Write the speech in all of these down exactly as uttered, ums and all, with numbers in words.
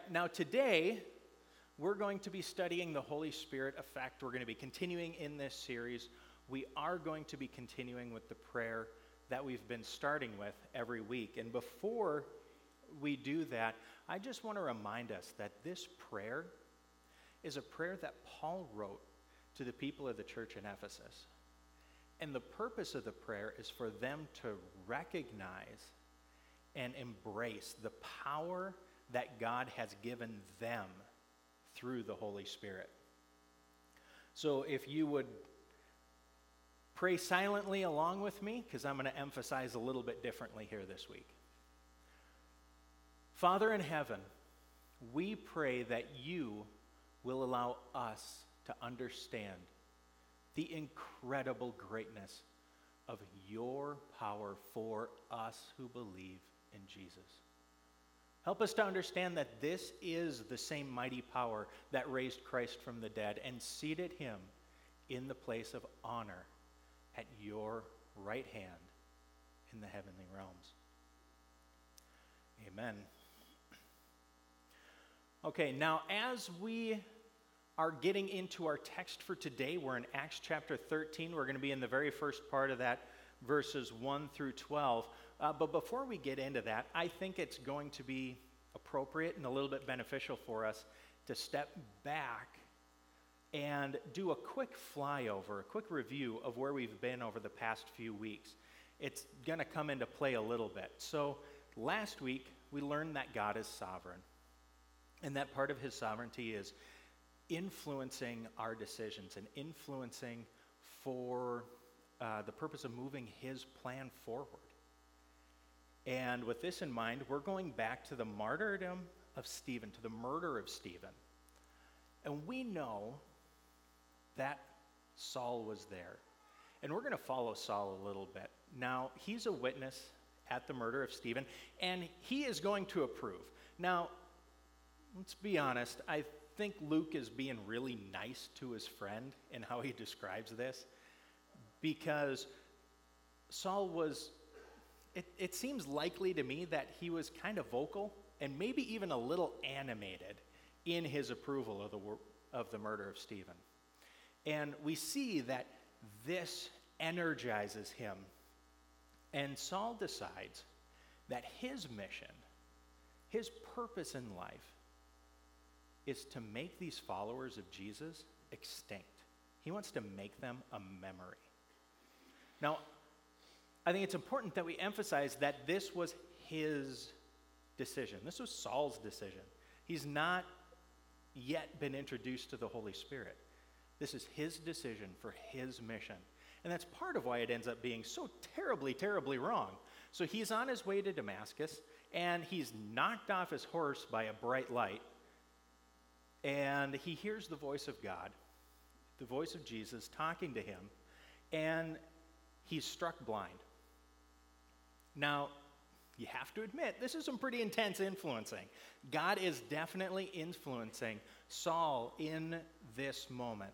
now today we're going to be studying the Holy Spirit effect. We're going to be continuing in this series. We are going to be continuing with the prayer that we've been starting with every week. And before we do that, I just want to remind us that this prayer is a prayer that Paul wrote to the people of the church in Ephesus. And the purpose of the prayer is for them to recognize and embrace the power that God has given them through the Holy Spirit. So if you would pray silently along with me, because I'm going to emphasize a little bit differently here this week. Father in heaven, we pray that you will allow us to understand the incredible greatness of your power for us who believe in Jesus. Help us to understand that this is the same mighty power that raised Christ from the dead and seated him in the place of honor at your right hand in the heavenly realms. Amen. Okay, now as we are getting into our text for today, we're in Acts chapter thirteen. We're going to be in the very first part of that, verses one through twelve. Uh, but before we get into that, I think it's going to be appropriate and a little bit beneficial for us to step back and do a quick flyover, a quick review of where we've been over the past few weeks. It's going to come into play a little bit. So last week, we learned that God is sovereign, and that part of his sovereignty is influencing our decisions and influencing for uh, the purpose of moving his plan forward. And with this in mind, we're going back to the martyrdom of Stephen, to the murder of Stephen. And we know that Saul was there. And we're going to follow Saul a little bit. Now, he's a witness at the murder of Stephen, and he is going to approve. Now, let's be honest, I think Luke is being really nice to his friend in how he describes this, because Saul was, it, it seems likely to me that he was kind of vocal and maybe even a little animated in his approval of the, of the murder of Stephen. And we see that this energizes him, and Saul decides that his mission, his purpose in life, is to make these followers of Jesus extinct. He wants to make them a memory. Now, I think it's important that we emphasize that this was his decision. This was Saul's decision. He's not yet been introduced to the Holy Spirit. This is his decision for his mission. And that's part of why it ends up being so terribly, terribly wrong. So he's on his way to Damascus, and he's knocked off his horse by a bright light, and he hears the voice of God, the voice of Jesus talking to him, and he's struck blind. Now, you have to admit, this is some pretty intense influencing. God is definitely influencing Saul in this moment.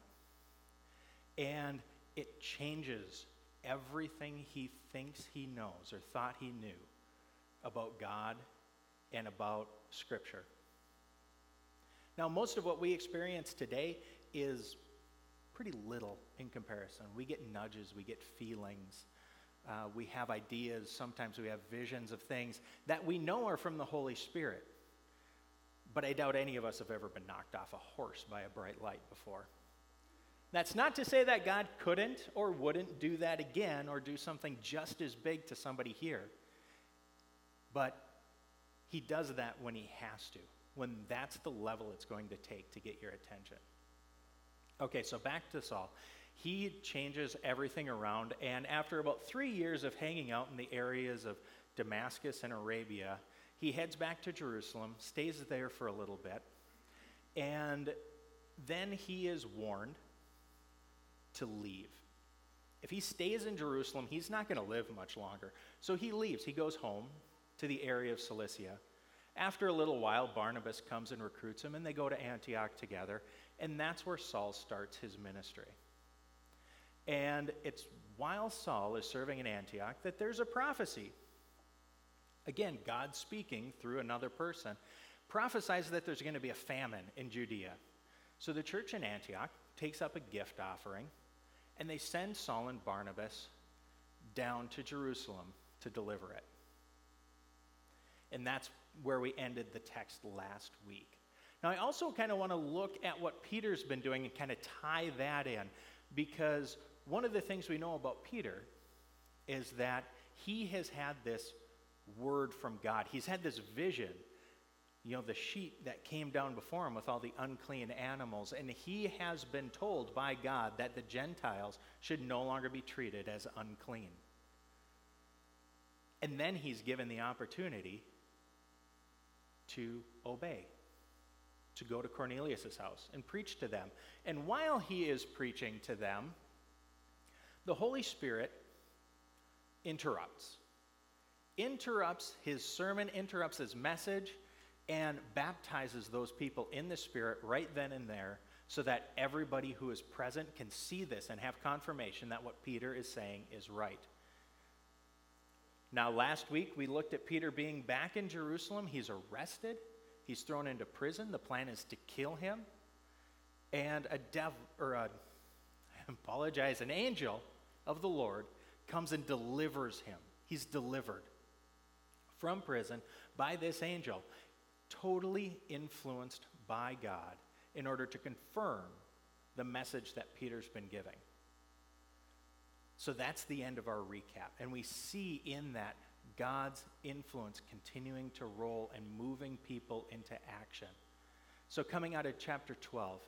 And it changes everything he thinks he knows or thought he knew about God and about Scripture. Now, most of what we experience today is pretty little in comparison. We get nudges, we get feelings, uh, we have ideas, sometimes we have visions of things that we know are from the Holy Spirit. But I doubt any of us have ever been knocked off a horse by a bright light before. That's not to say that God couldn't or wouldn't do that again or do something just as big to somebody here. But he does that when he has to, when that's the level it's going to take to get your attention. Okay, so back to Saul. He changes everything around, and after about three years of hanging out in the areas of Damascus and Arabia, he heads back to Jerusalem, stays there for a little bit, and then he is warned to leave. If he stays in Jerusalem, he's not going to live much longer. So he leaves. He goes home to the area of Cilicia. After a little while, Barnabas comes and recruits him, and they go to Antioch together, and that's where Saul starts his ministry. And it's while Saul is serving in Antioch that there's a prophecy. Again, God speaking through another person, prophesies that there's going to be a famine in Judea. So the church in Antioch takes up a gift offering, and they send Saul and Barnabas down to Jerusalem to deliver it. And that's where we ended the text last week. Now, I also kind of want to look at what Peter's been doing and kind of tie that in, because one of the things we know about Peter is that he has had this word from God. He's had this vision, you know, the sheet that came down before him with all the unclean animals, and he has been told by God that the Gentiles should no longer be treated as unclean. And then he's given the opportunity to obey, to go to Cornelius' house and preach to them. And while he is preaching to them, the Holy Spirit interrupts. Interrupts his sermon, interrupts his message, and baptizes those people in the Spirit right then and there, so that everybody who is present can see this and have confirmation that what Peter is saying is right. Now, last week we looked at Peter being back in Jerusalem. He's arrested. He's thrown into prison. The plan is to kill him. And a devil, or a, I apologize, an angel of the Lord comes and delivers him. He's delivered from prison by this angel, totally influenced by God in order to confirm the message that Peter's been giving. So that's the end of our recap. And we see in that God's influence continuing to roll and moving people into action. So coming out of chapter twelve,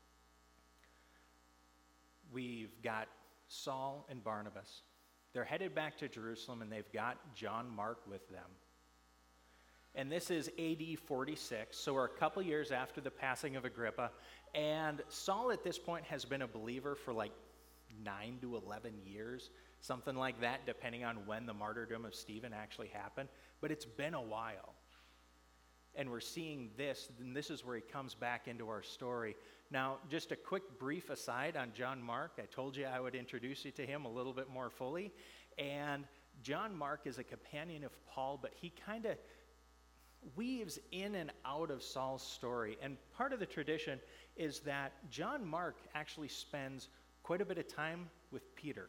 we've got Saul and Barnabas. They're headed back to Jerusalem, and they've got John Mark with them. And this is A D forty-six, so we're a couple years after the passing of Agrippa. And Saul at this point has been a believer for like nine to eleven years, something like that, depending on when the martyrdom of Stephen actually happened. But it's been a while. And we're seeing this, and this is where he comes back into our story. Now, just a quick brief aside on John Mark. I told you I would introduce you to him a little bit more fully. And John Mark is a companion of Paul, but he kind of weaves in and out of Saul's story. And part of the tradition is that John Mark actually spends quite a bit of time with Peter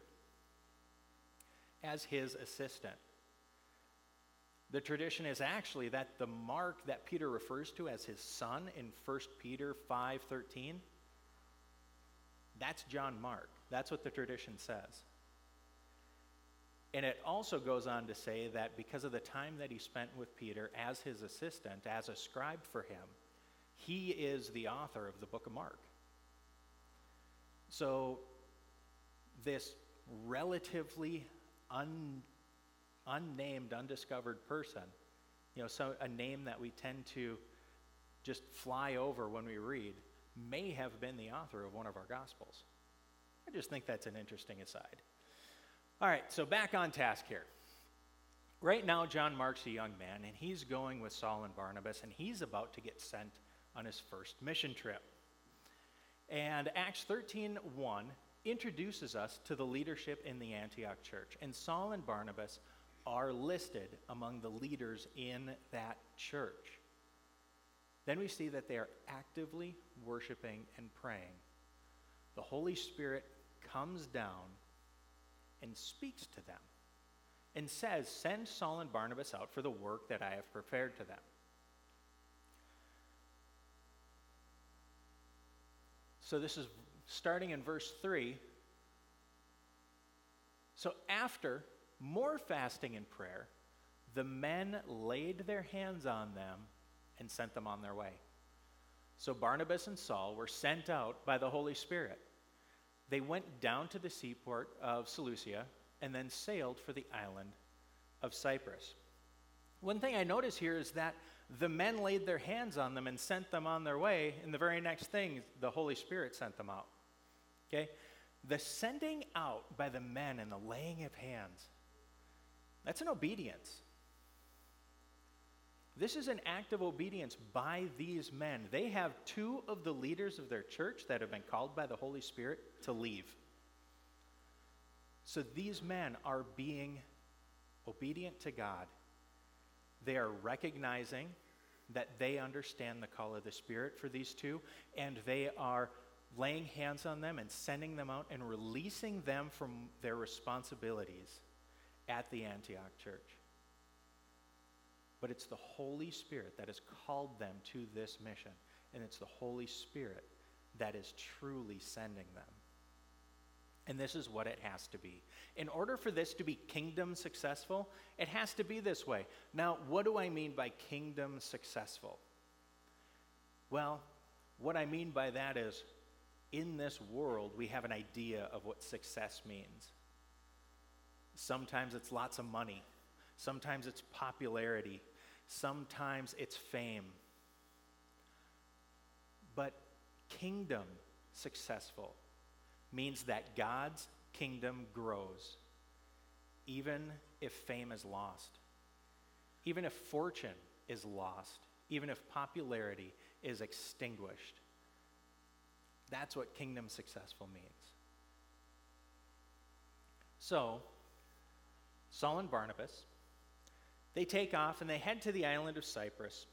as his assistant. The tradition is actually that the Mark that Peter refers to as his son in First Peter five thirteen, that's John Mark. That's what the tradition says. And it also goes on to say that because of the time that he spent with Peter as his assistant, as a scribe for him, he is the author of the book of Mark. So this relatively un, unnamed, undiscovered person, you know, so a name that we tend to just fly over when we read, may have been the author of one of our Gospels. I just think that's an interesting aside. All right, so back on task here. Right now, John Mark's a young man, and he's going with Saul and Barnabas, and he's about to get sent on his first mission trip. And Acts thirteen one introduces us to the leadership in the Antioch church. And Saul and Barnabas are listed among the leaders in that church. Then we see that they are actively worshiping and praying. The Holy Spirit comes down and speaks to them and says, "Send Saul and Barnabas out for the work that I have prepared to them." So this is starting in verse three. So after more fasting and prayer, the men laid their hands on them and sent them on their way. So Barnabas and Saul were sent out by the Holy Spirit. They went down to the seaport of Seleucia and then sailed for the island of Cyprus. One thing I notice here is that the men laid their hands on them and sent them on their way, and the very next thing, the Holy Spirit sent them out. Okay? The sending out by the men and the laying of hands, that's an obedience. This is an act of obedience by these men. They have two of the leaders of their church that have been called by the Holy Spirit to leave. So these men are being obedient to God. They are recognizing that they understand the call of the Spirit for these two, and they are laying hands on them and sending them out and releasing them from their responsibilities at the Antioch church. But it's the Holy Spirit that has called them to this mission, and it's the Holy Spirit that is truly sending them. And this is what it has to be. In order for this to be kingdom successful, it has to be this way. Now, what do I mean by kingdom successful? Well, what I mean by that is, in this world, we have an idea of what success means. Sometimes it's lots of money. Sometimes it's popularity. Sometimes it's fame. But kingdom successful means that God's kingdom grows, even if fame is lost, even if fortune is lost, even if popularity is extinguished. That's what kingdom successful means. So, Saul and Barnabas, they take off and they head to the island of Cyprus.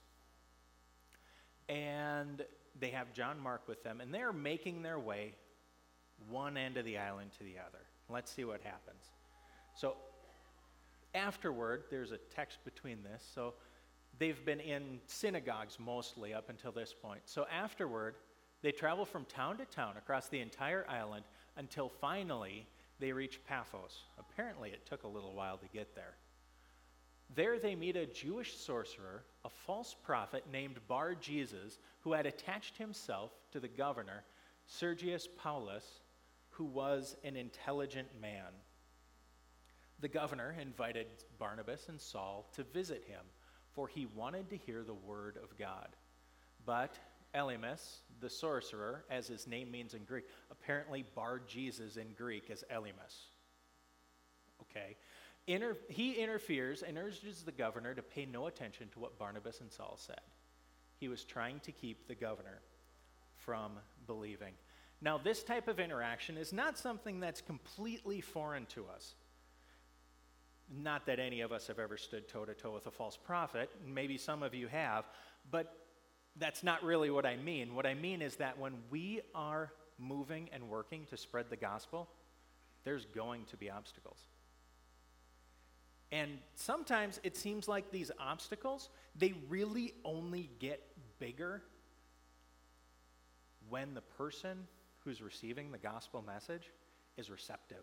And they have John Mark with them, and they're making their way one end of the island to the other. Let's see what happens. So, afterward, there's a text between this. So, they've been in synagogues mostly up until this point. So, afterward, they travel from town to town across the entire island until finally they reach Paphos. Apparently, it took a little while to get there. There they meet a Jewish sorcerer, a false prophet named Bar-Jesus, who had attached himself to the governor, Sergius Paulus, who was an intelligent man. The governor invited Barnabas and Saul to visit him, for he wanted to hear the word of God. But Elymas, the sorcerer, as his name means in Greek, apparently Bar-Jesus in Greek is Elymas. Okay. Inter- he interferes and urges the governor to pay no attention to what Barnabas and Saul said. He was trying to keep the governor from believing. Now, this type of interaction is not something that's completely foreign to us. Not that any of us have ever stood toe-to-toe with a false prophet. Maybe some of you have, but that's not really what I mean. What I mean is that when we are moving and working to spread the gospel, there's going to be obstacles. And sometimes it seems like these obstacles, they really only get bigger when the person who's receiving the gospel message is receptive.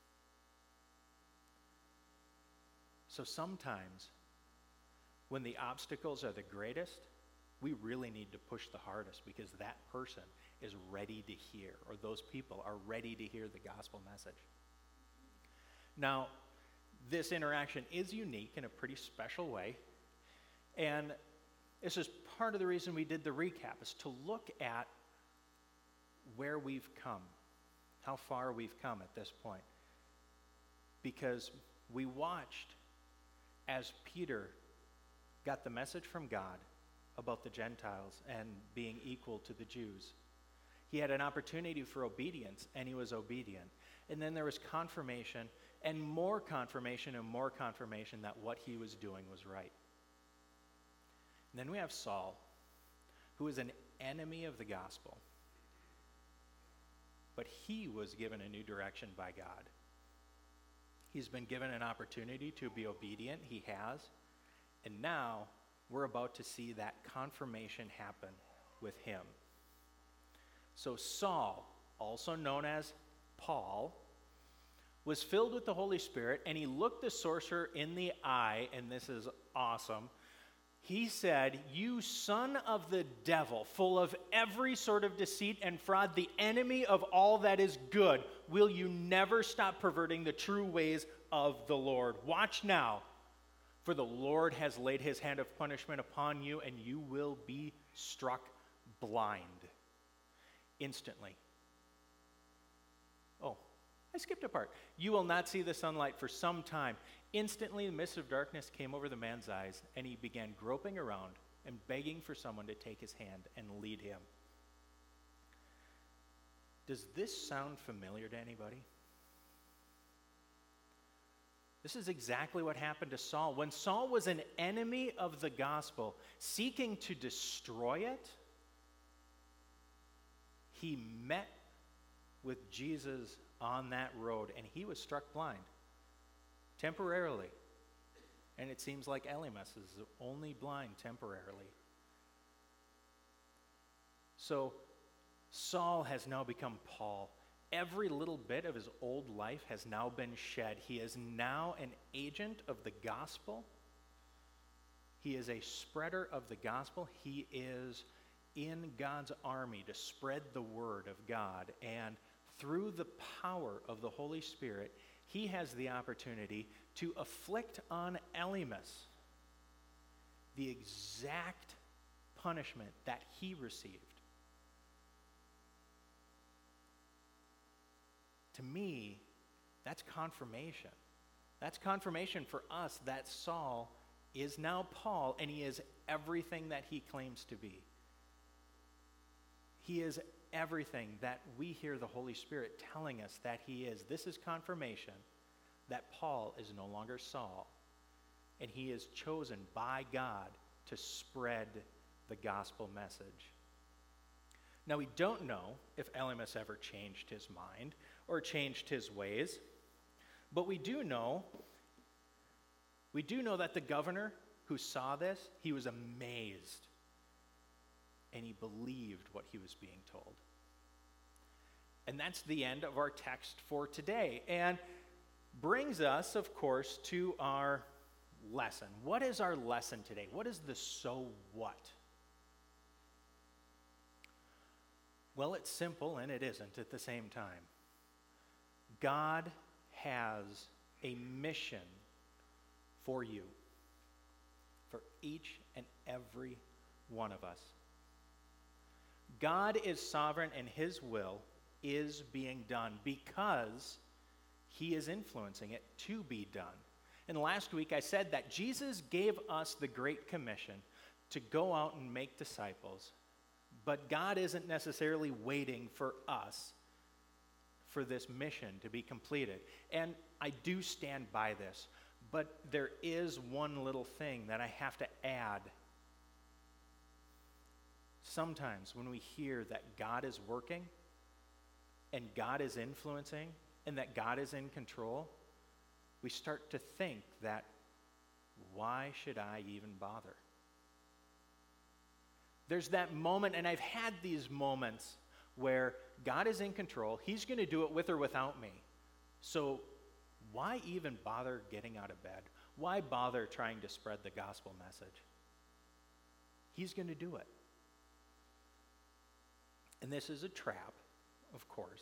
So sometimes when the obstacles are the greatest, we really need to push the hardest because that person is ready to hear, or those people are ready to hear the gospel message. Now, this interaction is unique in a pretty special way, and this is part of the reason we did the recap, is to look at where we've come, how far we've come at this point. Because we watched as Peter got the message from God about the Gentiles and being equal to the Jews. He had an opportunity for obedience, and he was obedient. And then there was confirmation, and more confirmation, and more confirmation that what he was doing was right. And then we have Saul, who is an enemy of the gospel. But he was given a new direction by God. He's been given an opportunity to be obedient. He has. And now we're about to see that confirmation happen with him. So Saul, also known as Paul, was filled with the Holy Spirit, and he looked the sorcerer in the eye, and this is awesome. He said, "You son of the devil, full of every sort of deceit and fraud, the enemy of all that is good, will you never stop perverting the true ways of the Lord? Watch now, for the Lord has laid his hand of punishment upon you, and you will be struck blind." Instantly. Oh, I skipped a part. "You will not see the sunlight for some time." Instantly, the mist of darkness came over the man's eyes, and he began groping around and begging for someone to take his hand and lead him. Does this sound familiar to anybody? This is exactly what happened to Saul. When Saul was an enemy of the gospel, seeking to destroy it, he met with Jesus on that road, and he was struck blind temporarily. And it seems like Elymas is only blind temporarily. So Saul has now become Paul. Every little bit of his old life has now been shed. He is now an agent of the gospel. He is a spreader of the gospel. He is in God's army to spread the word of God. And through the power of the Holy Spirit, he has the opportunity to afflict on Elymas the exact punishment that he received. To me, that's confirmation. That's confirmation for us that Saul is now Paul, and he is everything that he claims to be. He is everything that we hear the Holy Spirit telling us that he is. This is confirmation that Paul is no longer Saul, and he is chosen by God to spread the gospel message. Now, we don't know if Elymas ever changed his mind or changed his ways, but we do know, we do know that the governor who saw this, he was amazed, and he believed what he was being told. And that's the end of our text for today, and brings us, of course, to our lesson. What is our lesson today? What is the so what? Well, it's simple and it isn't at the same time. God has a mission for you, for each and every one of us. God is sovereign and his will is being done because he is influencing it to be done. And last week I said that Jesus gave us the Great Commission to go out and make disciples. But God isn't necessarily waiting for us for this mission to be completed. And I do stand by this, but there is one little thing that I have to add. Sometimes when we hear that God is working and God is influencing and that God is in control, we start to think that, why should I even bother? There's that moment, and I've had these moments where God is in control. He's going to do it with or without me. So why even bother getting out of bed? Why bother trying to spread the gospel message? He's going to do it. And this is a trap, of course.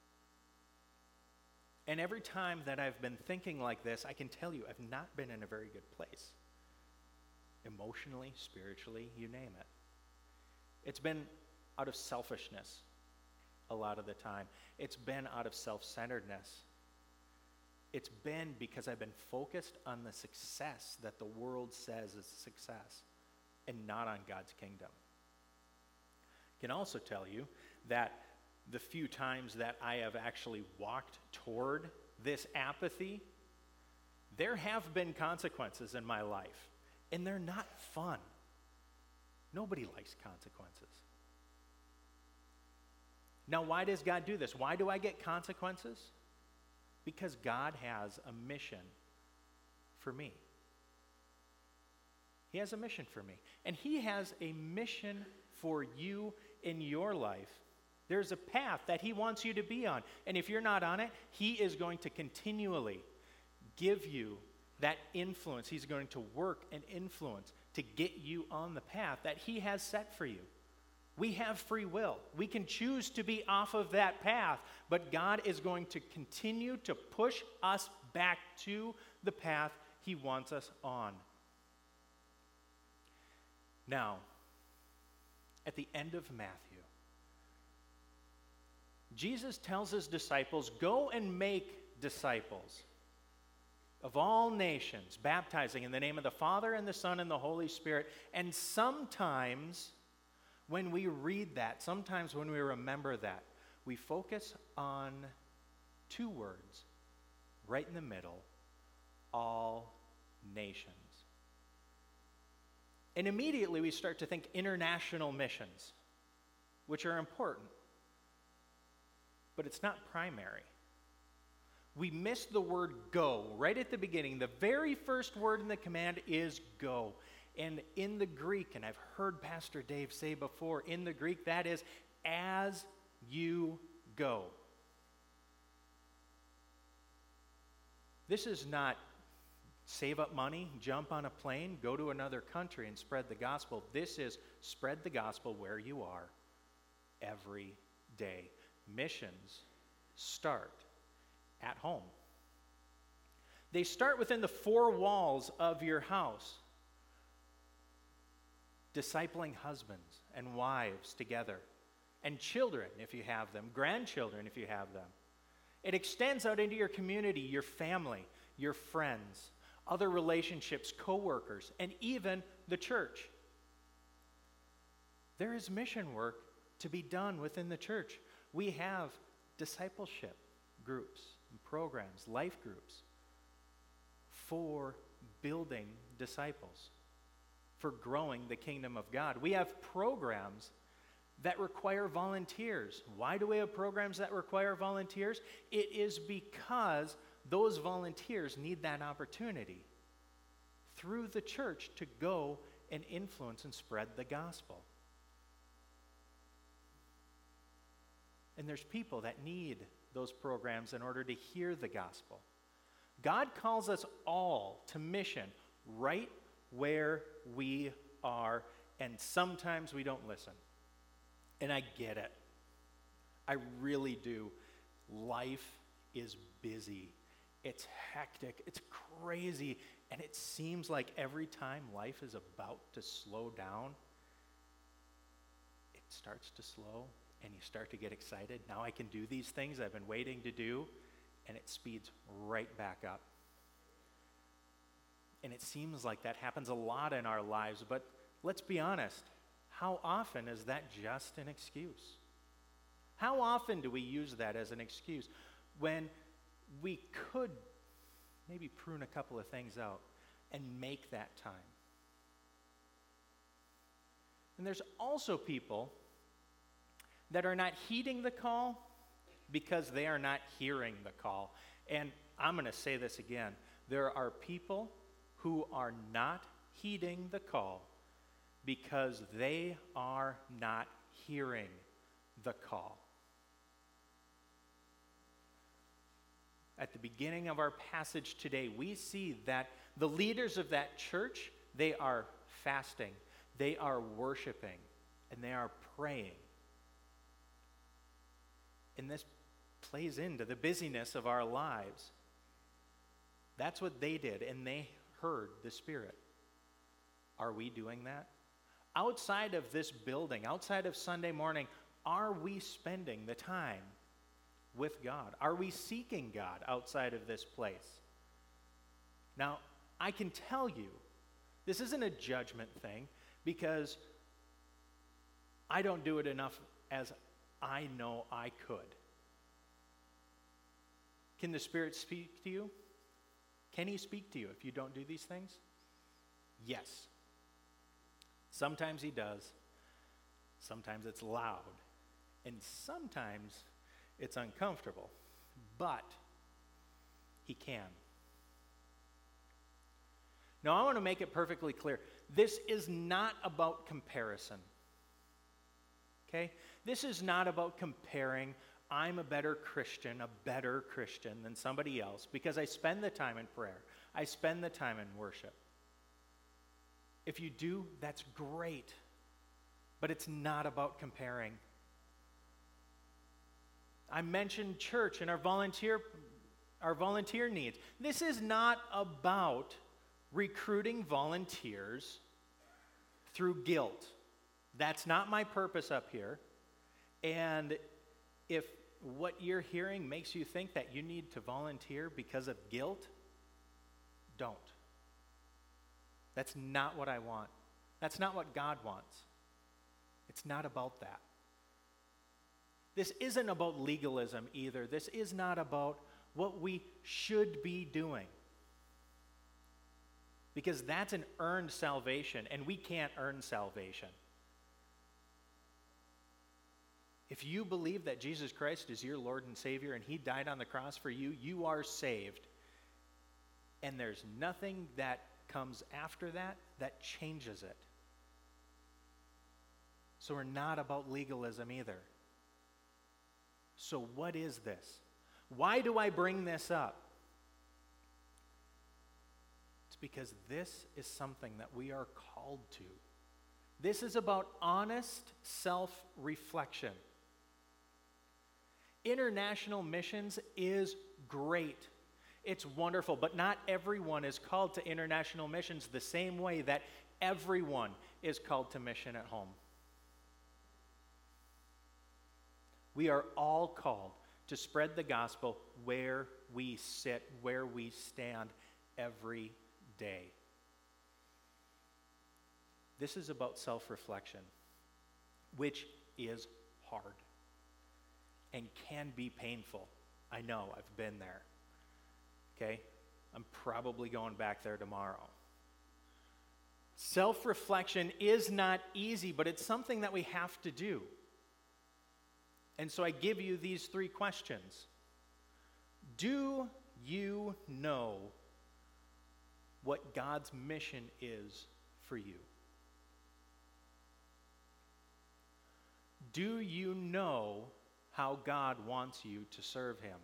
And every time that I've been thinking like this, I can tell you I've not been in a very good place. Emotionally, spiritually, you name it. It's been out of selfishness a lot of the time. It's been out of self-centeredness. It's been because I've been focused on the success that the world says is success and not on God's kingdom. I can also tell you that the few times that I have actually walked toward this apathy, there have been consequences in my life, and they're not fun. Nobody likes consequences. Now, why does God do this? Why do I get consequences? Because God has a mission for me. He has a mission for me. And he has a mission for you in your life. There's a path that he wants you to be on. And if you're not on it, he is going to continually give you that influence. He's going to work and influence to get you on the path that he has set for you. We have free will. We can choose to be off of that path, but God is going to continue to push us back to the path he wants us on. Now, at the end of Matthew, Jesus tells his disciples, go and make disciples of all nations, baptizing in the name of the Father and the Son and the Holy Spirit. And sometimes when we read that, sometimes when we remember that, we focus on two words right in the middle, all nations. And immediately we start to think international missions, which are important, but it's not primary. We miss the word go right at the beginning. The very first word in the command is go. And in the Greek, and I've heard Pastor Dave say before, in the Greek, that is as you go. This is not save up money, jump on a plane, go to another country and spread the gospel. This is spread the gospel where you are every day. Missions start at home. They start within the four walls of your house, discipling husbands and wives together, and children if you have them, grandchildren if you have them. It extends out into your community, your family, your friends, other relationships, co-workers, and even the church. There is mission work to be done within the church. We have discipleship groups and programs, life groups, for building disciples, for growing the kingdom of God. We have programs that require volunteers. Why do we have programs that require volunteers? It is because those volunteers need that opportunity through the church to go and influence and spread the gospel. And there's people that need those programs in order to hear the gospel. God calls us all to mission right where we are, and sometimes we don't listen. And I get it. I really do. Life is busy. It's hectic. It's crazy. And it seems like every time life is about to slow down, it starts to slow, and you start to get excited. Now I can do these things I've been waiting to do, and it speeds right back up. And it seems like that happens a lot in our lives, but let's be honest. How often is that just an excuse? How often do we use that as an excuse when we could maybe prune a couple of things out and make that time? And there's also people that are not heeding the call because they are not hearing the call. And I'm going to say this again. There are people who are not heeding the call because they are not hearing the call. At the beginning of our passage today, we see that the leaders of that church, they are fasting, they are worshiping, and they are praying. And this plays into the busyness of our lives. That's what they did, and they heard the Spirit. Are we doing that? Outside of this building, outside of Sunday morning, are we spending the time with God? Are we seeking God outside of this place? Now, I can tell you, this isn't a judgment thing because I don't do it enough as I know I could. Can the Spirit speak to you? Can He speak to you if you don't do these things? Yes. Sometimes He does. Sometimes it's loud. And sometimes it's uncomfortable. But He can. Now, I want to make it perfectly clear. This is not about comparison. Okay? This is not about comparing, I'm a better Christian, a better Christian than somebody else because I spend the time in prayer. I spend the time in worship. If you do, that's great. But it's not about comparing. I mentioned church and our volunteer, our volunteer needs. This is not about recruiting volunteers through guilt. That's not my purpose up here. And if what you're hearing makes you think that you need to volunteer because of guilt, don't. That's not what I want. That's not what God wants. It's not about that. This isn't about legalism either. This is not about what we should be doing. because that's an earned salvation, and we can't earn salvation. If you believe that Jesus Christ is your Lord and Savior and he died on the cross for you, you are saved. And there's nothing that comes after that that changes it. So we're not about legalism either. So what is this? Why do I bring this up? It's because this is something that we are called to. This is about honest self-reflection. International missions is great. It's wonderful, but not everyone is called to international missions the same way that everyone is called to mission at home. We are all called to spread the gospel where we sit, where we stand every day. This is about self-reflection, which is hard and can be painful. I know, I've been there. Okay? I'm probably going back there tomorrow. Self-reflection is not easy, but it's something that we have to do. And so I give you these three questions. Do you know what God's mission is for you? Do you know how God wants you to serve him?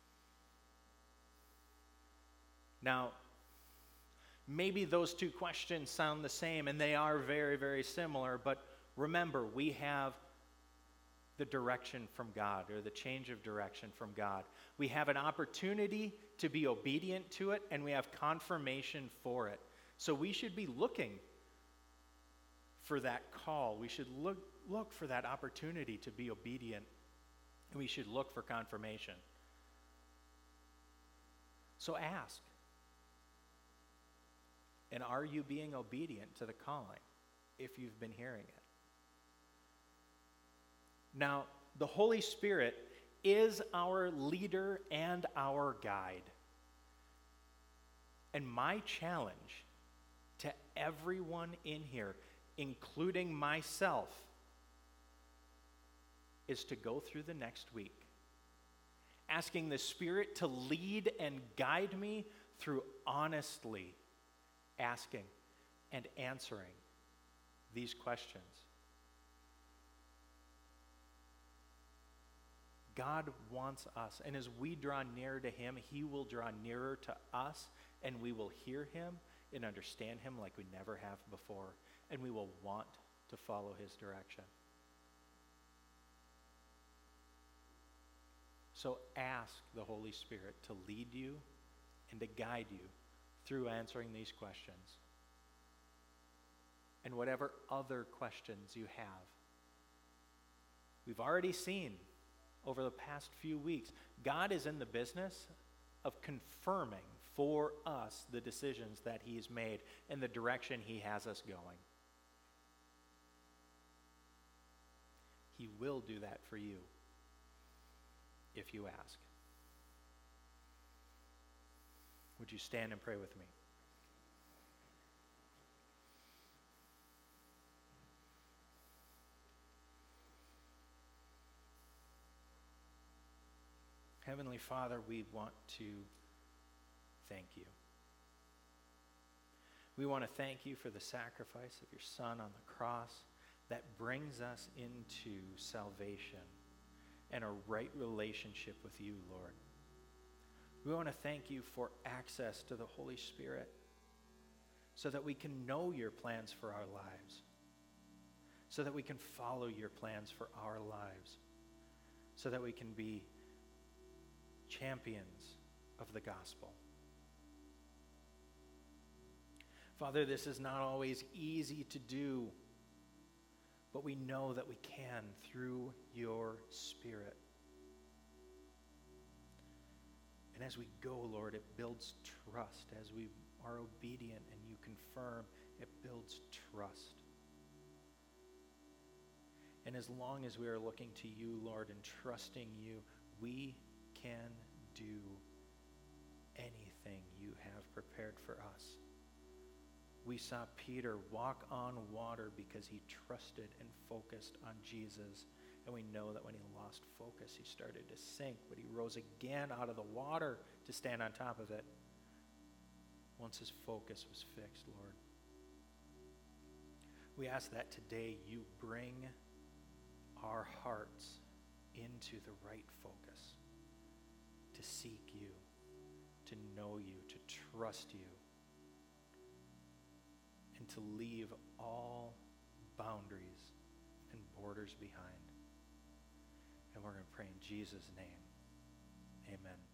Now, maybe those two questions sound the same, and they are very, very similar, but remember, we have the direction from God, or the change of direction from God. We have an opportunity to be obedient to it, and we have confirmation for it. So we should be looking for that call. We should look, look for that opportunity to be obedient, and we should look for confirmation. So ask. And are you being obedient to the calling if you've been hearing it? Now, the Holy Spirit is our leader and our guide. And my challenge to everyone in here, including myself, is to go through the next week, asking the Spirit to lead and guide me through honestly asking and answering these questions. God wants us, and as we draw near to him, he will draw nearer to us, and we will hear him and understand him like we never have before, and we will want to follow his direction. So ask the Holy Spirit to lead you and to guide you through answering these questions. And whatever other questions you have. We've already seen over the past few weeks, God is in the business of confirming for us the decisions that he's made and the direction he has us going. He will do that for you if you ask. Would you stand and pray with me? Heavenly Father, we want to thank you. We want to thank you for the sacrifice of your Son on the cross that brings us into salvation and a right relationship with you, Lord. We want to thank you for access to the Holy Spirit so that we can know your plans for our lives, so that we can follow your plans for our lives, so that we can be champions of the gospel. Father, this is not always easy to do, but we know that we can through your Spirit. And as we go, Lord, it builds trust. As we are obedient and you confirm, it builds trust. And as long as we are looking to you, Lord, and trusting you, we can do anything you have prepared for us. We saw Peter walk on water because he trusted and focused on Jesus. And we know that when he lost focus, he started to sink, but he rose again out of the water to stand on top of it once his focus was fixed, Lord. We ask that today you bring our hearts into the right focus, to seek you, to know you, to trust you, and to leave all boundaries and borders behind. And we're going to pray in Jesus' name. Amen.